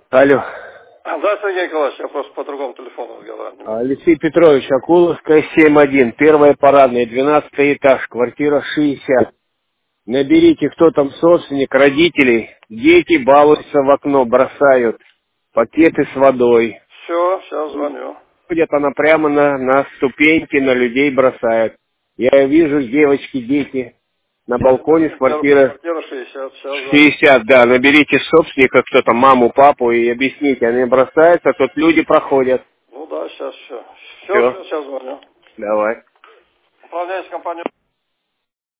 Алло. Да, Сергей Николаевич, я просто по другому телефону разговариваю. Алексей Петрович, Акуловская, 7-1, первая парадная, 12 этаж, квартира 60. Наберите, кто там собственник, родителей. Дети балуются в окно, бросают пакеты с водой. Все, сейчас звоню. Ходит она прямо на ступеньки, на людей бросает. Я вижу, девочки, дети на балконе с квартиры Квартира 60, сейчас звоню. 60, да. Наберите собственника, кто там, маму, папу, и объясните. Они бросаются, тут люди проходят. Ну да, сейчас все. Все, Все, сейчас звоню. давай. Управляющая компания.